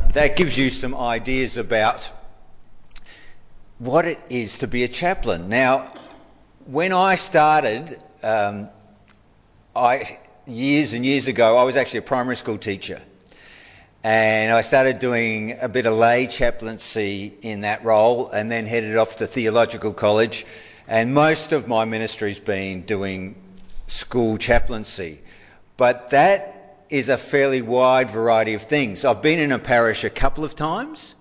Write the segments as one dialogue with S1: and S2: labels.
S1: that gives you some ideas about what it is to be a chaplain. Now, when I started, years and years ago, I was actually a primary school teacher. And I started doing a bit of lay chaplaincy in that role and then headed off to theological college. And most of my ministry's been doing school chaplaincy. But that is a fairly wide variety of things. I've been in a parish a couple of times.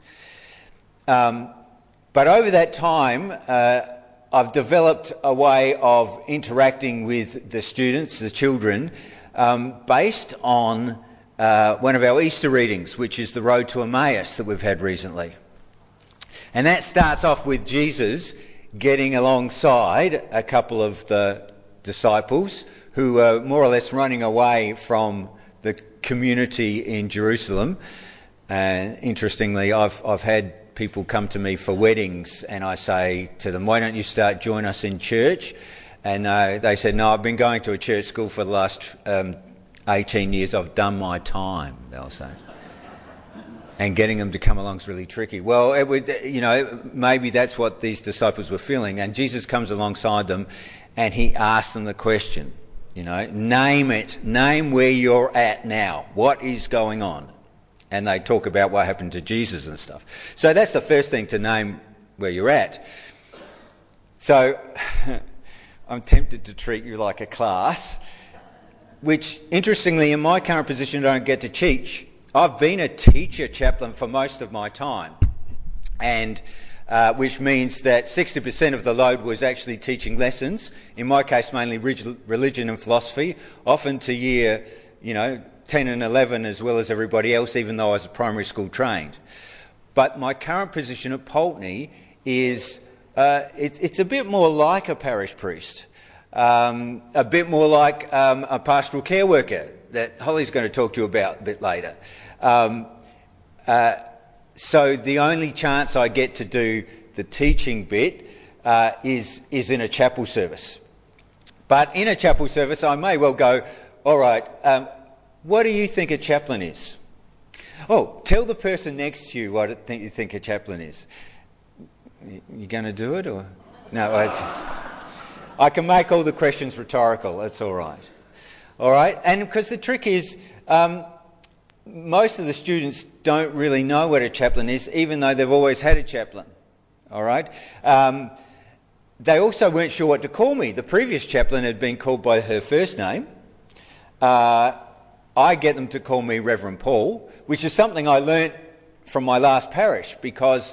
S1: But over that time, I've developed a way of interacting with the students, the children, based on one of our Easter readings, which is the Road to Emmaus that we've had recently. And that starts off with Jesus getting alongside a couple of the disciples who were more or less running away from the community in Jerusalem. And interestingly, I've had people come to me for weddings and I say to them, why don't you join us in church? And they said, no, I've been going to a church school for the last 18 years. I've done my time, they'll say. And getting them to come along is really tricky. Well, it would, maybe that's what these disciples were feeling. And Jesus comes alongside them and he asks them the question, name it. Name where you're at now. What is going on? And they talk about what happened to Jesus and stuff. So that's the first thing, to name where you're at. So I'm tempted to treat you like a class, which, interestingly, in my current position, I don't get to teach. I've been a teacher chaplain for most of my time, and which means that 60% of the load was actually teaching lessons, in my case mainly religion and philosophy, often to year 10 and 11 as well as everybody else, even though I was primary school trained. But my current position at Pulteney is it's a bit more like a parish priest, a bit more like a pastoral care worker that Holly's going to talk to you about a bit later. So the only chance I get to do the teaching bit is in a chapel service. But in a chapel service, I may well go, all right, what do you think a chaplain is? Oh, tell the person next to you what you think a chaplain is. You going to do it or? No, I can make all the questions rhetorical. That's all right. All right, and because the trick is, most of the students don't really know what a chaplain is, even though they've always had a chaplain. All right. They also weren't sure what to call me. The previous chaplain had been called by her first name. I get them to call me Reverend Paul, which is something I learnt from my last parish, because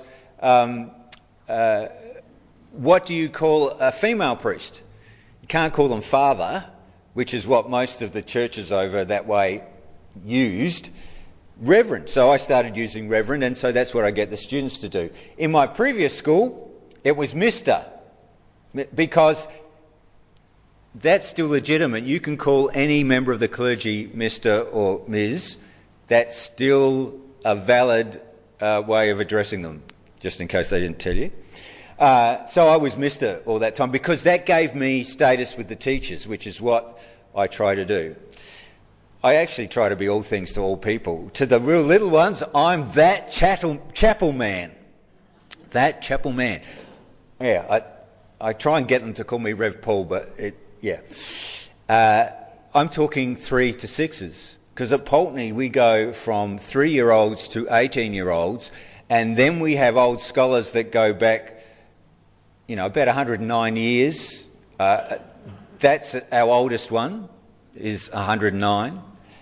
S1: what do you call a female priest? You can't call them father, which is what most of the churches over that way used. Reverend. So I started using Reverend, and so that's what I get the students to do. In my previous school, it was Mr, because that's still legitimate. You can call any member of the clergy Mr or Ms. That's still a valid way of addressing them, just in case they didn't tell you. So I was Mr all that time, because that gave me status with the teachers, which is what I try to do. I actually try to be all things to all people. To the real little ones, I'm that chapel man. That chapel man. Yeah, I try and get them to call me Rev Paul, but I'm talking 3 to 6s, because at Pulteney we go from 3-year-olds to 18-year-olds, and then we have old scholars that go back, about 109 years. That's our oldest one, is 109.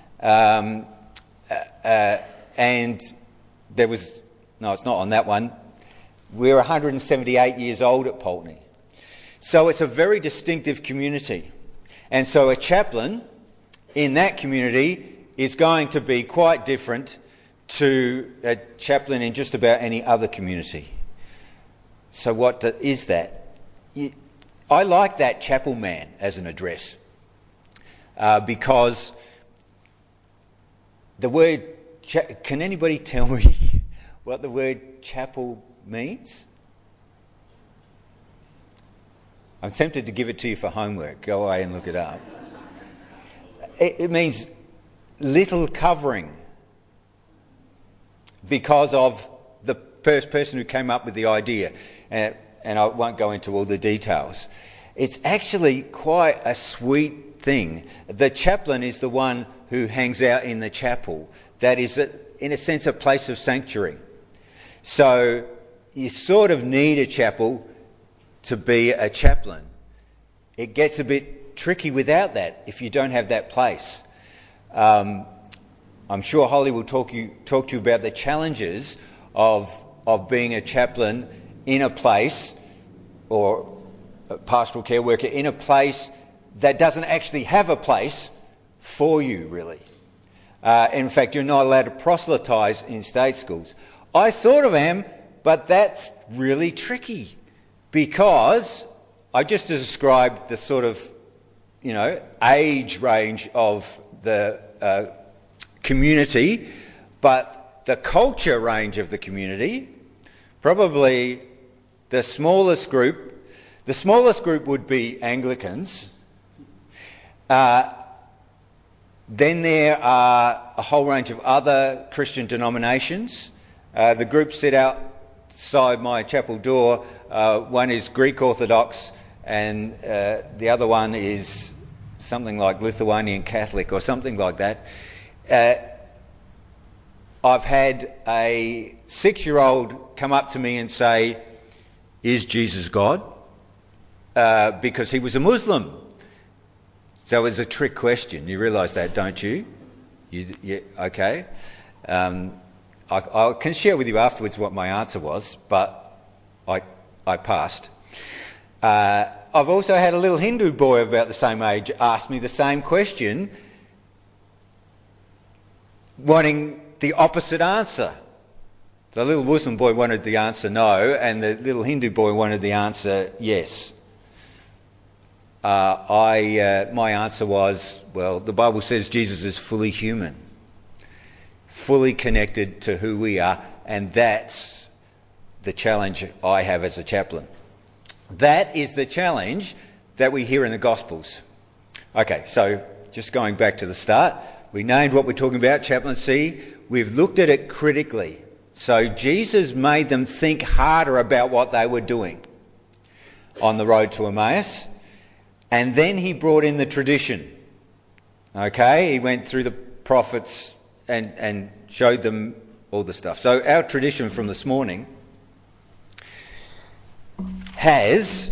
S1: And there was, no, it's not on that one. We're 178 years old at Pulteney. So it's a very distinctive community. And so a chaplain in that community is going to be quite different to a chaplain in just about any other community. So what is that? I like that chapel man as an address, because the word... can anybody tell me what the word chapel means? I'm tempted to give it to you for homework. Go away and look it up. It means little covering. because of the first person who came up with the idea. And I won't go into all the details. It's actually quite a sweet thing. The chaplain is the one who hangs out in the chapel. That is, in a sense, a place of sanctuary. So you sort of need a chapel to be a chaplain. It gets a bit tricky without that if you don't have that place. I'm sure Holly will talk to you about the challenges of being a chaplain in a place, or a pastoral care worker in a place that doesn't actually have a place for you, really. In fact, you're not allowed to proselytise in state schools. I sort of am, but that's really tricky because I just described the sort of, age range of the community, but the culture range of the community, probably the smallest group would be Anglicans. Then there are a whole range of other Christian denominations. The groups sit outside my chapel door. One is Greek Orthodox, and the other one is something like Lithuanian Catholic or something like that. I've had a 6-year-old come up to me and say, "Is Jesus God?" Because he was a Muslim. So it was a trick question. You realise that, don't you? Okay. I can share with you afterwards what my answer was, but I passed. I've also had a little Hindu boy about the same age ask me the same question, wanting the opposite answer. The little Muslim boy wanted the answer no, and the little Hindu boy wanted the answer yes. My answer was, well, the Bible says Jesus is fully human, fully connected to who we are, and that's the challenge I have as a chaplain. That is the challenge that we hear in the Gospels. Okay, so just going back to the start, we named what we're talking about, chaplaincy. We've looked at it critically. So Jesus made them think harder about what they were doing on the road to Emmaus. And then he brought in the tradition. Okay, he went through the prophets and showed them all the stuff. So our tradition from this morning has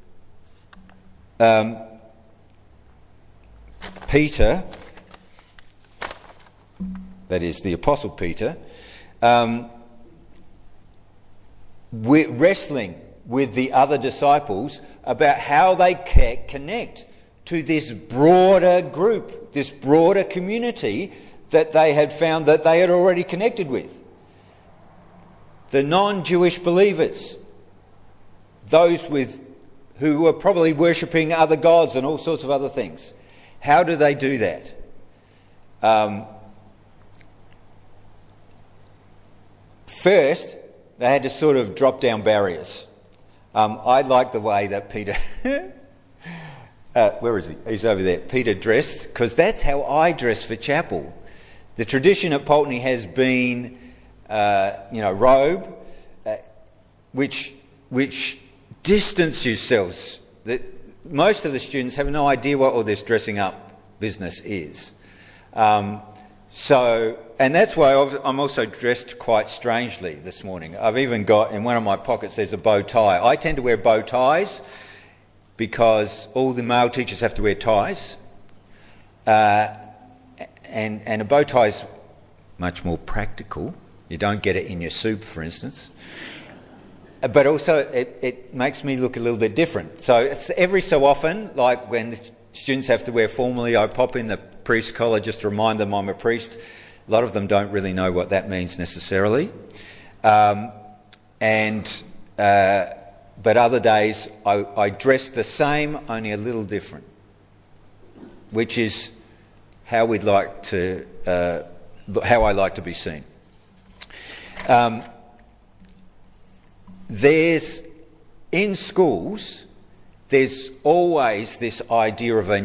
S1: Peter, that is the Apostle Peter, wrestling with the other disciples about how they connect to this broader group, this broader community that they had found that they had already connected with. The non-Jewish believers, those who were probably worshipping other gods and all sorts of other things. How do they do that? First, they had to sort of drop down barriers. I like the way that Peter... where is he? He's over there. Peter dressed, because that's how I dress for chapel. The tradition at Pulteney has been, robe, which distance yourselves. Most of the students have no idea what all this dressing up business is. And that's why I'm also dressed quite strangely this morning. I've even got, in one of my pockets, there's a bow tie. I tend to wear bow ties because all the male teachers have to wear ties. And a bow tie is much more practical. You don't get it in your soup, for instance. But also it makes me look a little bit different. So it's every so often, like when the students have to wear formally, I pop in the priest collar just to remind them I'm a priest. A lot of them don't really know what that means necessarily. But other days I dress the same, only a little different, which is how I like to be seen. In schools, there's always this idea of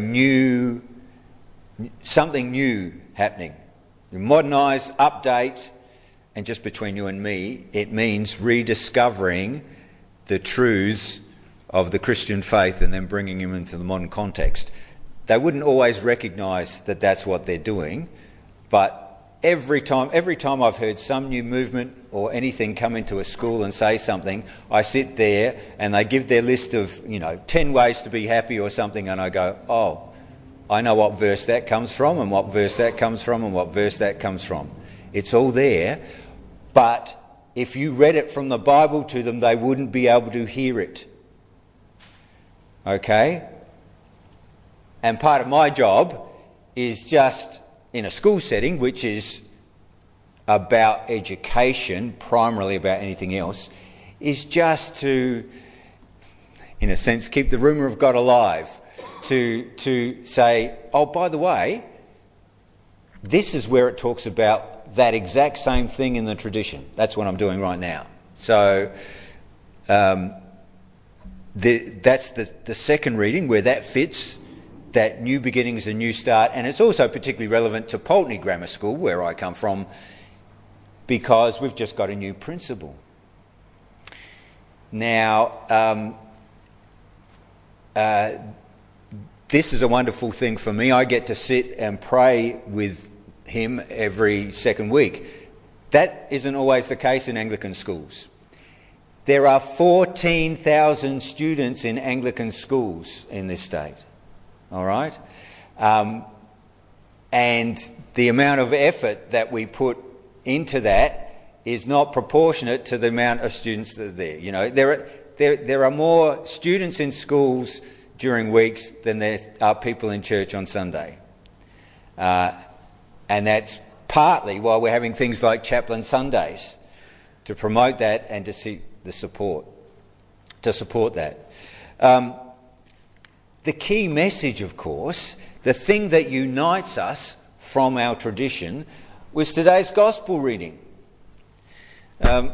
S1: something new happening. You modernise, update, and just between you and me, it means rediscovering the truths of the Christian faith and then bringing them into the modern context. They wouldn't always recognise that that's what they're doing, but every time I've heard some new movement or anything come into a school and say something, I sit there and they give their list of 10 ways to be happy or something, and I go, oh, I know what verse that comes from and what verse that comes from and what verse that comes from. It's all there, but if you read it from the Bible to them, they wouldn't be able to hear it. Okay? And part of my job is just in a school setting, which is about education, primarily about anything else, is just to, in a sense, keep the rumour of God alive. To say, oh, by the way, this is where it talks about that exact same thing in the tradition. That's what I'm doing right now. So that's the second reading where that fits, that new beginnings, a new start. And it's also particularly relevant to Pulteney Grammar School, where I come from, because we've just got a new principal. Now, this is a wonderful thing for me. I get to sit and pray with him every second week. That isn't always the case in Anglican schools. There are 14,000 students in Anglican schools in this state. All right? And the amount of effort that we put into that is not proportionate to the amount of students that are there. There are more students in schools during weeks than there are people in church on Sunday. And that's partly why we're having things like Chaplain Sundays, to promote that and to see the support, to support that. The key message, of course, the thing that unites us from our tradition, was today's gospel reading. And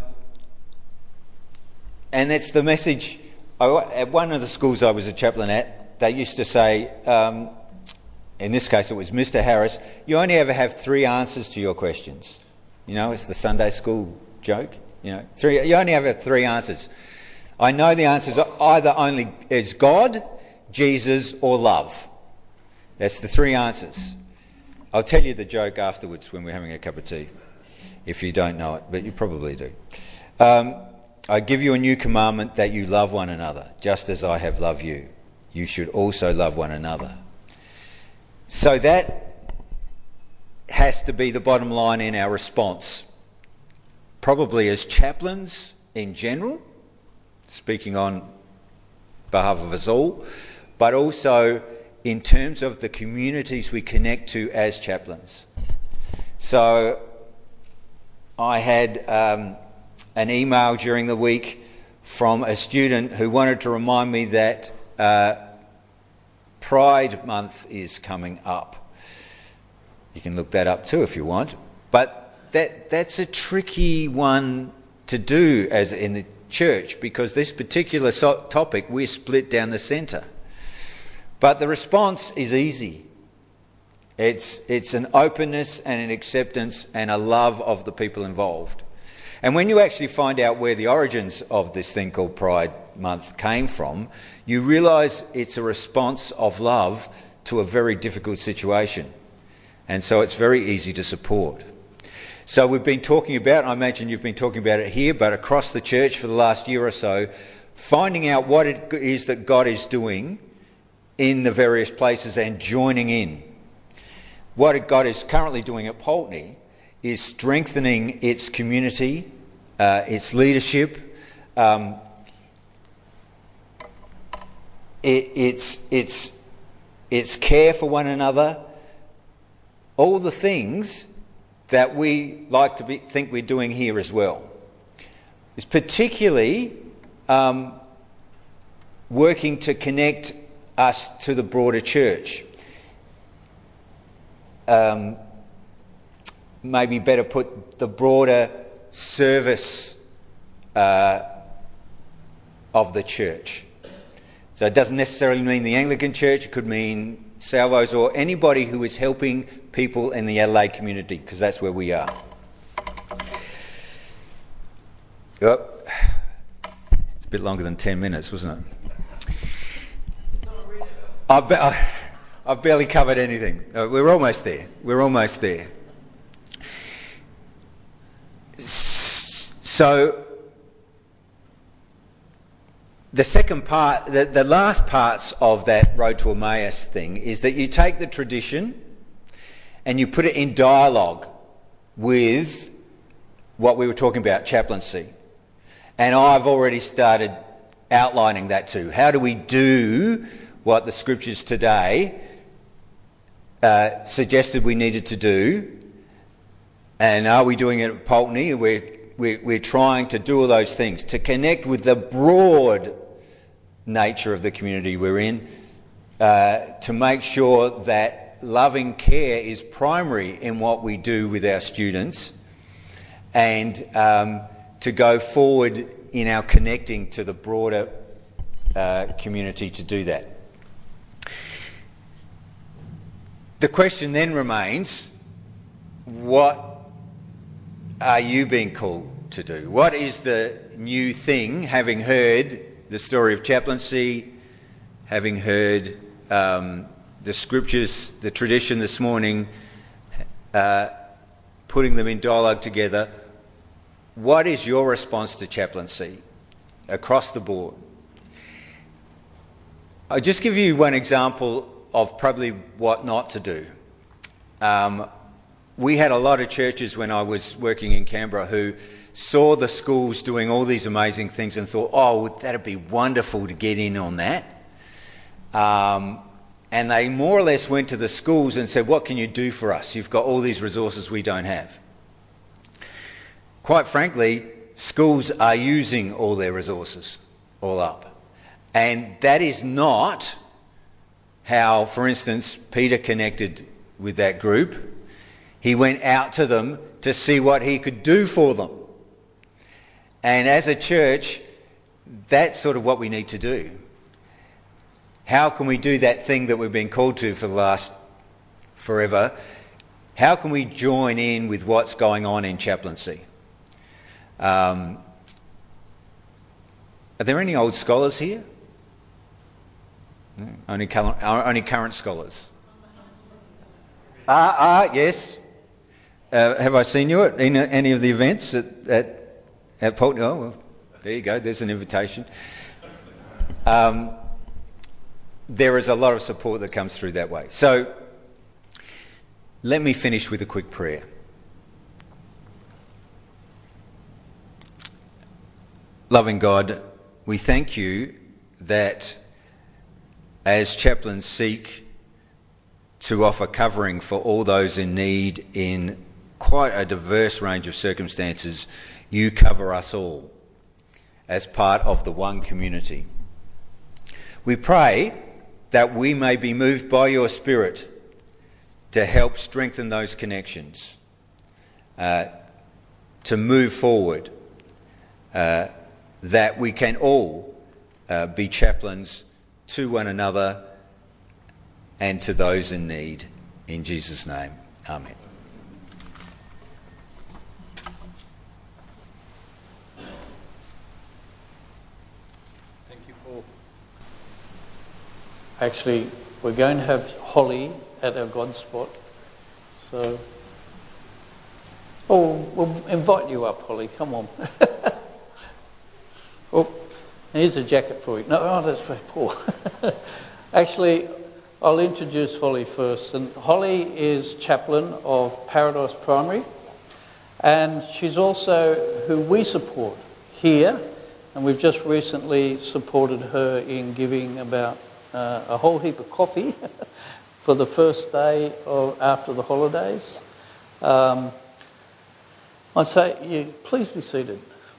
S1: it's the message. At one of the schools I was a chaplain at, they used to say, in this case it was Mr. Harris, you only ever have 3 answers to your questions. It's the Sunday school joke. You only have 3 answers. I know the answers are either only is God, Jesus, or love. That's the 3 answers. I'll tell you the joke afterwards when we're having a cup of tea, if you don't know it, but you probably do. I give you a new commandment, that you love one another, just as I have loved you. You should also love one another. So that has to be the bottom line in our response. Probably as chaplains in general, speaking on behalf of us all, but also in terms of the communities we connect to as chaplains. So I had an email during the week from a student who wanted to remind me that Pride Month is coming up. You can look that up too if you want. But that's a tricky one to do as in the church, because this particular topic we're split down the centre. But the response is easy. It's an openness and an acceptance and a love of the people involved. And when you actually find out where the origins of this thing called Pride Month came from, you realise it's a response of love to a very difficult situation. And so it's very easy to support. So we've been talking about, I imagine you've been talking about it here, but across the church for the last year or so, finding out what it is that God is doing in the various places and joining in. What God is currently doing at Pulteney is strengthening its community, its leadership, its care for one another, all the things that we like to think we're doing here as well. It's particularly working to connect us to the broader church. Maybe better put, the broader service of the church. So it doesn't necessarily mean the Anglican Church, it could mean Salvos or anybody who is helping people in the Adelaide community, because that's where we are. Oh, it's a bit longer than 10 minutes, wasn't it? I've barely covered anything. We're almost there. So the second part, the last parts of that Road to Emmaus thing is that you take the tradition and you put it in dialogue with what we were talking about, chaplaincy. And I've already started outlining that too. How do we do what the scriptures today suggested we needed to do? And are we doing it at Pulteney? We're trying to do all those things, to connect with the broad nature of the community we're in, to make sure that loving care is primary in what we do with our students, and to go forward in our connecting to the broader community to do that. The question then remains, what are you being called to do? What is the new thing, having heard the story of chaplaincy, having heard the scriptures, the tradition this morning, putting them in dialogue together? What is your response to chaplaincy across the board? I'll just give you one example of probably what not to do. We had a lot of churches when I was working in Canberra who saw the schools doing all these amazing things and thought, oh, that'd be wonderful to get in on that. And they more or less went to the schools and said, what can you do for us? You've got all these resources we don't have. Quite frankly, schools are using all their resources, all up. And that is not how, for instance, Peter connected with that group. He went out to them to see what he could do for them. And as a church, that's sort of what we need to do. How can we do that thing that we've been called to for the last forever? How can we join in with what's going on in chaplaincy? Are there any old scholars here? No? Only current scholars. Yes. Have I seen you at any of the events at Pulteney? Oh, well, there you go. There's an invitation. There is a lot of support that comes through that way. So let me finish with a quick prayer. Loving God, we thank you that as chaplains seek to offer covering for all those in need in quite a diverse range of circumstances, you cover us all as part of the one community. We pray that we may be moved by your Spirit to help strengthen those connections, to move forward, that we can all be chaplains to one another and to those in need. In Jesus' name, amen.
S2: Thank you, Paul. Actually, we're going to have Holly at our God spot. So, we'll invite you up, Holly. Come on. Oh, here's a jacket for you. No, that's for Paul. Actually, I'll introduce Holly first. And Holly is chaplain of Paradise Primary, and she's also who we support here. And we've just recently supported her in giving about a whole heap of coffee for the first day after the holidays. I'd say, please be seated.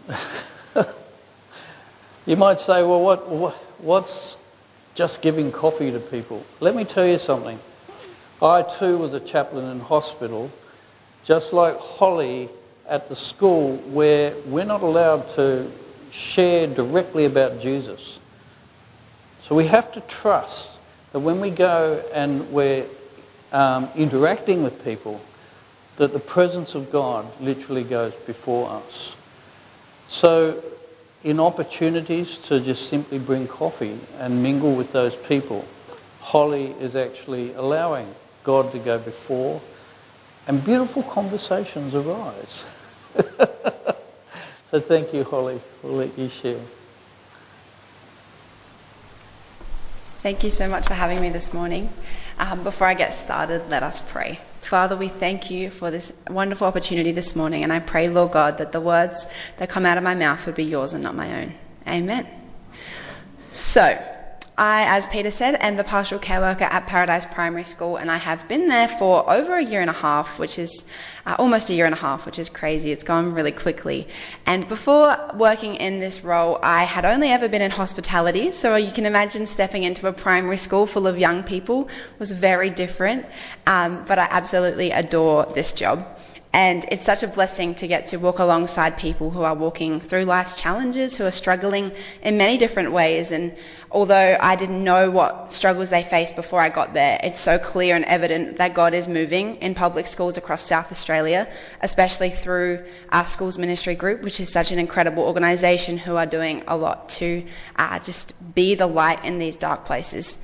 S2: You might say, well, what's just giving coffee to people? Let me tell you something. I too was a chaplain in hospital, just like Holly at the school, where we're not allowed to share directly about Jesus. So we have to trust that when we go and we're interacting with people, that the presence of God literally goes before us. So in opportunities to just simply bring coffee and mingle with those people, Holly is actually allowing God to go before, and beautiful conversations arise. So thank you, Holly. We'll let you share.
S3: Thank you so much for having me this morning. Before I get started, let us pray. Father, we thank you for this wonderful opportunity this morning, and I pray, Lord God, that the words that come out of my mouth would be yours and not my own. Amen. So, I, as Peter said, am the pastoral care worker at Paradise Primary School, and I have been there for over a year and a half, which is almost a year and a half, which is crazy. It's gone really quickly. And before working in this role, I had only ever been in hospitality, so you can imagine stepping into a primary school full of young people was very different, but I absolutely adore this job. And it's such a blessing to get to walk alongside people who are walking through life's challenges, who are struggling in many different ways. And although I didn't know what struggles they faced before I got there, it's so clear and evident that God is moving in public schools across South Australia, especially through our schools ministry group, which is such an incredible organisation who are doing a lot to just be the light in these dark places.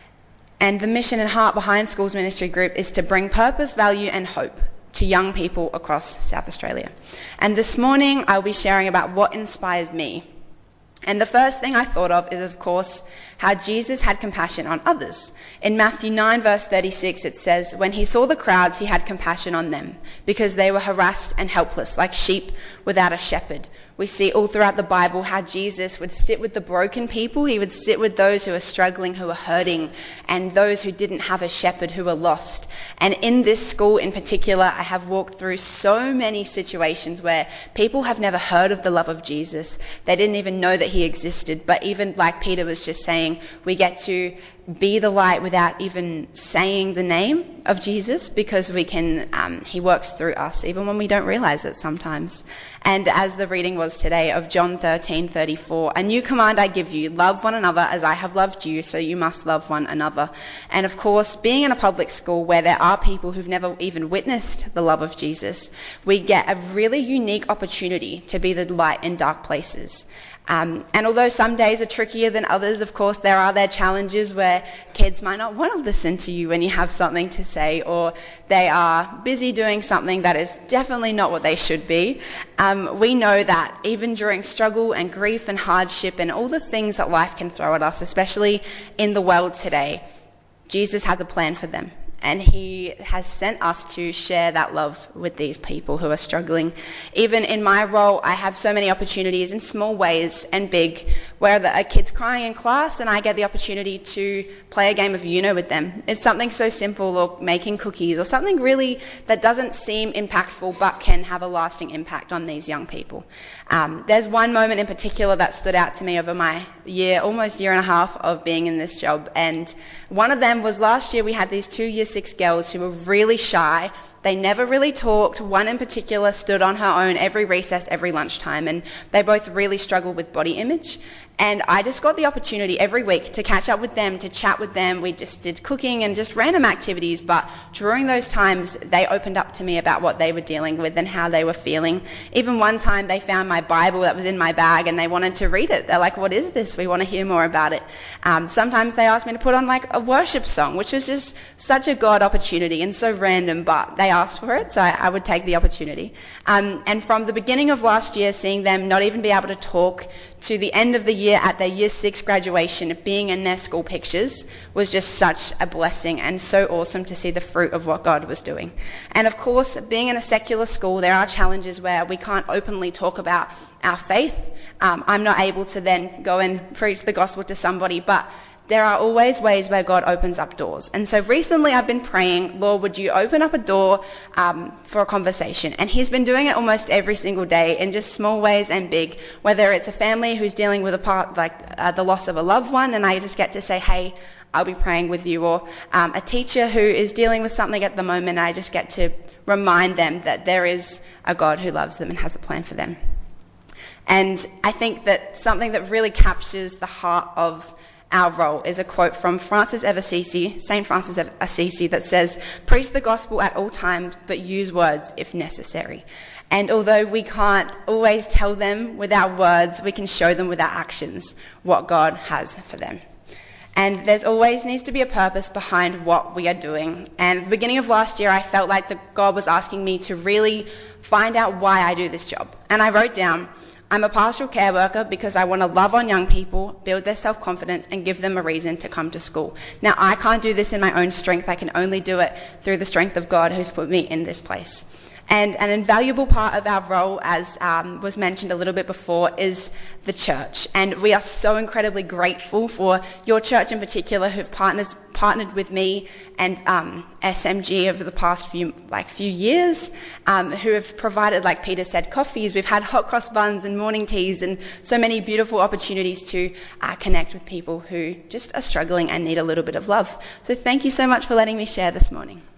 S3: And the mission and heart behind schools ministry group is to bring purpose, value and hope to young people across South Australia. And this morning I'll be sharing about what inspires me. And the first thing I thought of is, of course, how Jesus had compassion on others. In Matthew 9 verse 36 it says, "When he saw the crowds, he had compassion on them, because they were harassed and helpless, like sheep without a shepherd." We see all throughout the Bible how Jesus would sit with the broken people. He would sit with those who are struggling, who are hurting, and those who didn't have a shepherd, who were lost. And in this school in particular, I have walked through so many situations where people have never heard of the love of Jesus. They didn't even know that he existed. But even like Peter was just saying, we get to be the light without even saying the name of Jesus, because we can, he works through us, even when we don't realize it sometimes. And as the reading was today of John 13:34, "A new command I give you, love one another as I have loved you, so you must love one another." And of course, being in a public school where there are people who've never even witnessed the love of Jesus, we get a really unique opportunity to be the light in dark places. And although some days are trickier than others, of course, there are their challenges where kids might not want to listen to you when you have something to say, or they are busy doing something that is definitely not what they should be. We know that even during struggle and grief and hardship and all the things that life can throw at us, especially in the world today, Jesus has a plan for them. And he has sent us to share that love with these people who are struggling. Even in my role, I have so many opportunities in small ways and big, where a kid's crying in class and I get the opportunity to play a game of Uno with them. It's something so simple, or making cookies, or something really that doesn't seem impactful but can have a lasting impact on these young people. There's one moment in particular that stood out to me over my almost year and a half of being in this job. And one of them was last year. We had these 2 year 6 girls who were really shy. They never really talked. One in particular stood on her own every recess, every lunchtime, and they both really struggled with body image. And I just got the opportunity every week to catch up with them, to chat with them. We just did cooking and just random activities, but during those times, they opened up to me about what they were dealing with and how they were feeling. Even one time, they found my Bible that was in my bag and they wanted to read it. They're like, "What is this? We want to hear more about it." Sometimes they asked me to put on like a worship song, which was just such a God opportunity and so random, but they asked for it, so I would take the opportunity. And from the beginning of last year, seeing them not even be able to talk, to the end of the year at their year 6 graduation, being in their school pictures was just such a blessing, and so awesome to see the fruit of what God was doing. And of course, being in a secular school, there are challenges where we can't openly talk about our faith. I'm not able to then go and preach the gospel to somebody, but there are always ways where God opens up doors. And so recently I've been praying, "Lord, would you open up a door for a conversation?" And he's been doing it almost every single day in just small ways and big, whether it's a family who's dealing with the loss of a loved one, and I just get to say, "Hey, I'll be praying with you," or a teacher who is dealing with something at the moment, and I just get to remind them that there is a God who loves them and has a plan for them. And I think that something that really captures the heart of our role is a quote from St. Francis of Assisi that says, "Preach the gospel at all times, but use words if necessary." And although we can't always tell them with our words, we can show them with our actions what God has for them. And there's always needs to be a purpose behind what we are doing. And at the beginning of last year, I felt like that God was asking me to really find out why I do this job. And I wrote down, I'm a pastoral care worker because I want to love on young people, build their self-confidence, and give them a reason to come to school. Now, I can't do this in my own strength. I can only do it through the strength of God who's put me in this place. And an invaluable part of our role, as was mentioned a little bit before, is the church. And we are so incredibly grateful for your church in particular, who've partnered with me and SMG over the past few years, who have provided, like Peter said, coffees. We've had hot cross buns and morning teas and so many beautiful opportunities to connect with people who just are struggling and need a little bit of love. So thank you so much for letting me share this morning.